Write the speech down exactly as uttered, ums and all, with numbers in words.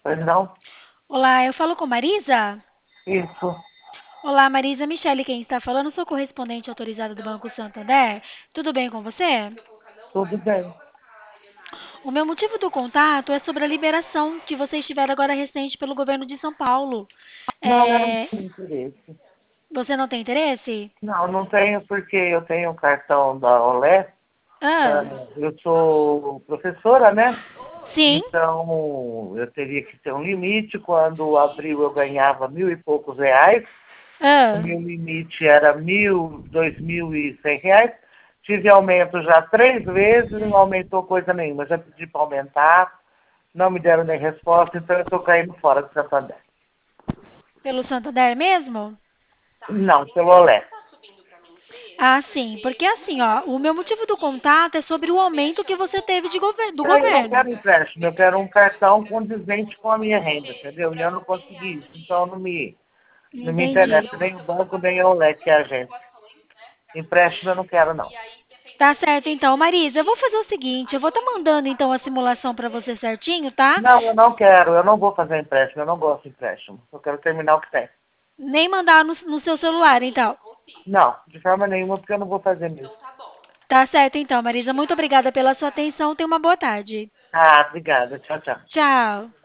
Pois não? Olá, eu falo com Marisa? Isso, Olá, Marisa. Michele, quem está falando? Sou correspondente autorizada do Banco Santander. Tudo bem com você? tudo bem. O meu motivo do contato é sobre a liberação que vocês tiveram agora recente pelo governo de São Paulo. Não, eu não É, tenho interesse. Você não tem interesse? Não, não tenho porque eu tenho um cartão da Olé. Ah, ah, Eu sou professora, né? sim. Então, eu teria que ter um limite. Quando abriu, eu ganhava mil e poucos reais. O Ah, meu limite era mil, dois mil e cem reais. Tive aumento já três vezes, não aumentou coisa nenhuma. Já pedi para aumentar, não me deram nem resposta, então eu estou caindo fora do Santander. pelo Santander mesmo? Não, pelo Olé. Ah, sim. Porque assim, ó, o meu motivo do contato é sobre o aumento que você teve de gover- do Eu não governo. quero empréstimo, eu quero um cartão condizente com a minha renda, entendeu? E eu não consegui isso, então não me, não me Entendi. interessa nem o banco, nem a Olé, que é a agência. Empréstimo eu não quero, não. Tá certo, então. Marisa, eu vou fazer o seguinte, eu vou estar mandando então a simulação para você certinho, tá? Não, eu não quero, eu não vou fazer empréstimo, eu não gosto de empréstimo. Eu quero terminar o que tem. Nem mandar no, no seu celular, então. Não, de forma nenhuma, porque eu não vou fazer mesmo. Tá certo, então, Marisa. Muito obrigada pela sua atenção. Tenha uma boa tarde. Ah, obrigada. Tchau, tchau. Tchau.